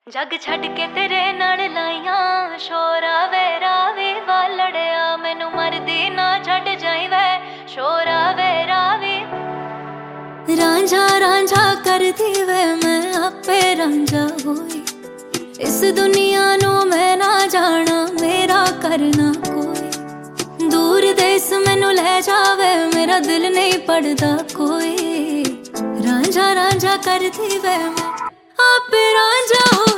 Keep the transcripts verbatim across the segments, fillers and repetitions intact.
जग छड़ के तेरे नाल लाइया शोरा वेरा वे वालड़िया मैनू मरदी ना छड़ जाई वे शोरा वेरा वे रांझा रांझा कर दी वे मैं आपे रांझा होई इस दुनिया नू मैं ना जाना मेरा करना कोई दूर देश मैनू ले जावे मेरा दिल नहीं पड़दा कोई रांझा रांझा कर दी वे मैं आपे रांझा होई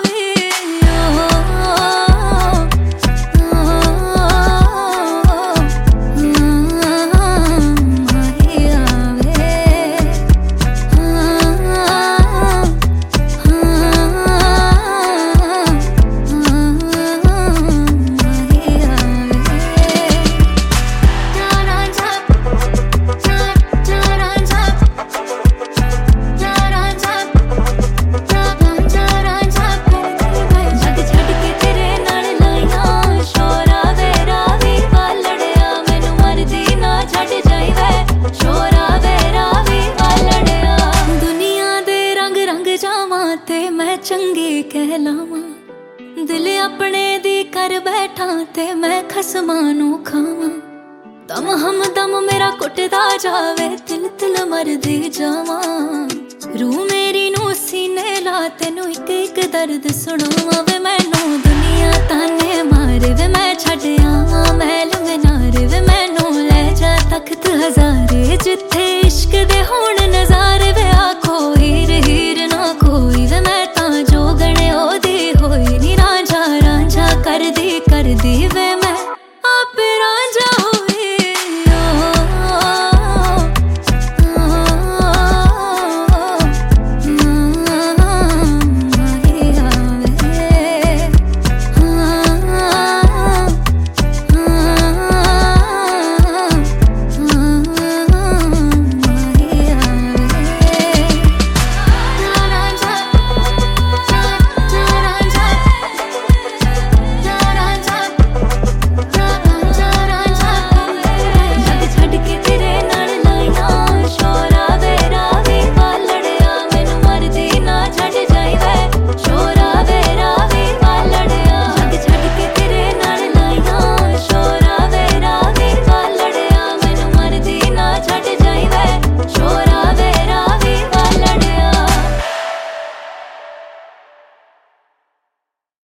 ते मैं चंगी कहलावा दिल अपने दी कर बैठा ते मैं खसमां नू खावा दम हम दम मेरा कुटदा जावे तिल तिल मरदी जावा रूह मेरी नू सीने ला तेनू एक एक दर्द सुनावा वे मैनू दुनिया ताने मारे वे मैं छड़ आवा महल मीनार वे मैनू ले जा तख्त हजारे जिथे इश्क दे होण